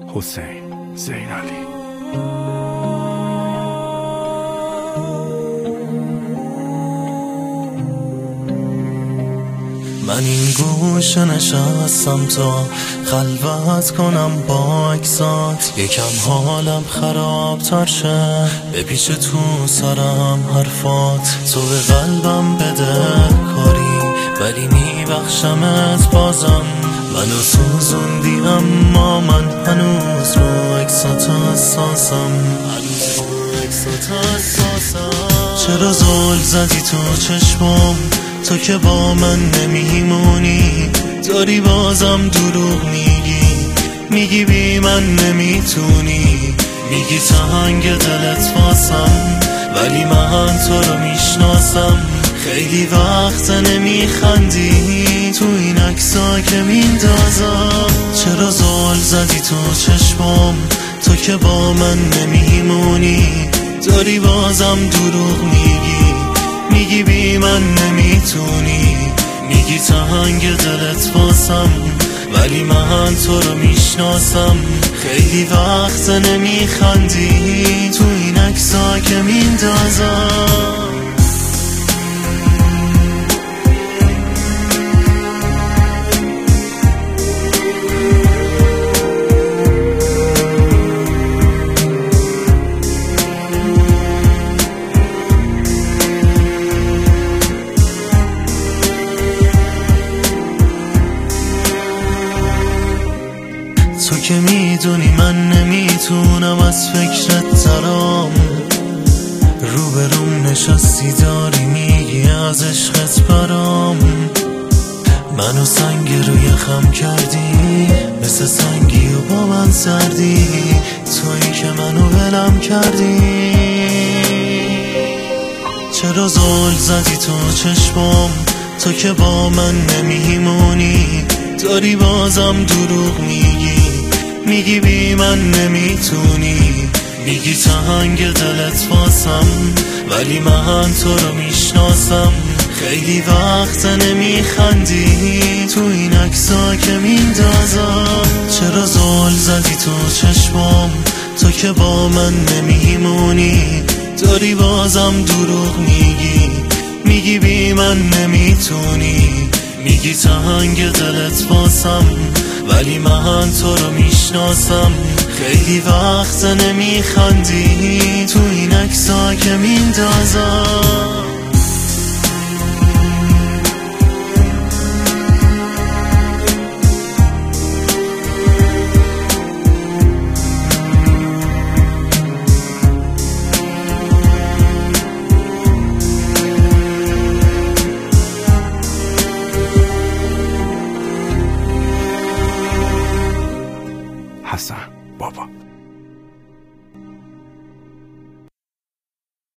حسین زینالی. من این گوشه نشستم تا خلوت کنم با اکسات، یکم حالم خرابتر شه به پیش تو سرم حرفات. تو به قلبم بده کاری ولی میبخشمت بازم. منو سوزوندی اما من هنوز رو اکسات حساسم. چرا زل زدی تو چشمم تو که با من نمیمونی؟ داری بازم دروغ میگی بی من نمیتونی. میگی تنگ دلت واسم ولی من تو رو میشناسم. خیلی وقت نمیخندی تو این عکسا که میندازم. چرا زل زدی تو چشمم تو که با من نمیمونی؟ داری بازم دروغ میگی بی من نمیتونی. میگی تنگ دلت واسم ولی من تو رو میشناسم. خیلی وقت نمیخندی تو این عکسا که میندازم. تو که میدونی من نمیتونم از فکرت ترام. روبروم نشستی داری میگی از عشقت برام. منو سنگ روی خم کردی مثل سنگی و با من سردی. تویی که منو ولم کردی. چرا زل زدی تو چشمم تو که با من نمیمونی؟ داری بازم دروغ میگی بی من نمیتونی. میگی تنگ دلت واسم ولی من تو رو میشناسم. خیلی وقت نمیخندی تو این عکسا که میندازم. چرا زل زدی تو چشمم تو که با من نمیمونی؟ داری بازم دروغ میگی بی من نمیتونی. میگی تنگ دلت واسم ولی من تو رو میشناسم. خیلی وقت نمیخندی تو این عکسا که میندازم. حسن بابا.